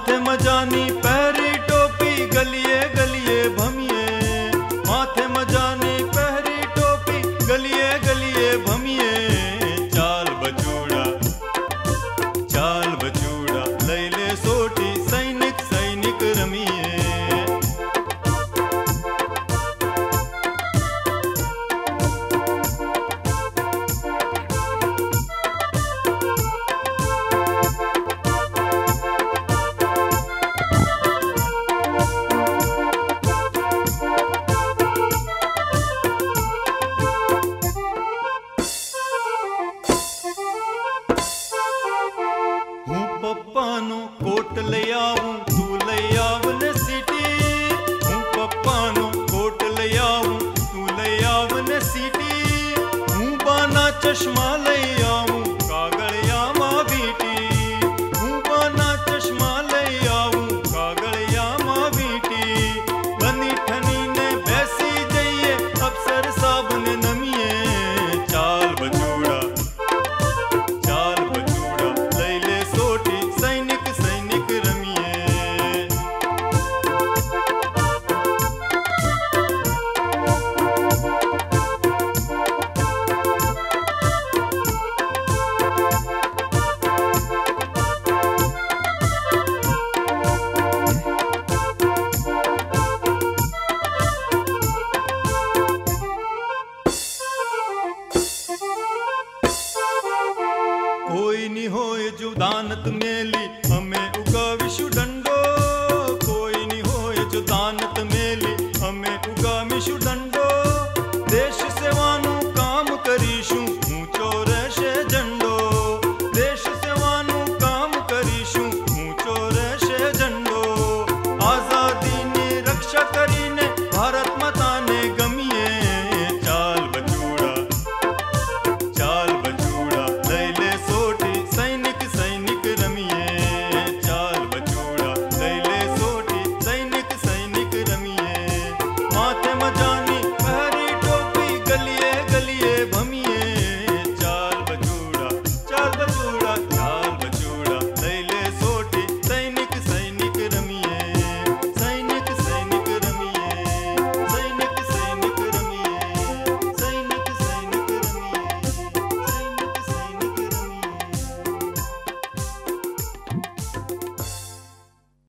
माथे मजानी पहरी टोपी गलिए गलिए भमिए, माथे मजानी पहरी टोपी गलिए गलिए भमिए। चाल बचूड़ा लैले सोटी सैनिक सैनिक रमिए। पप्पानो कोट ले आऊं तू ले आवन सीटी, हूँ पप्पानो कोट ले आऊं तू ले आवन सीटी। हूँ बाना चश्मा ले आऊं कागड़िया माँ बीटी, हूँ बाना चश्मा ले आऊं कागड़िया माँ बीटी। बनी ठनी ने बैसी जइए अफसर साहब ने नमिए। चाल बचूड़ा लैले सोटी सैनिक सैनिक रमिए। कोई नहीं होए जो दानत मेली, हमें उगा विशु दंड।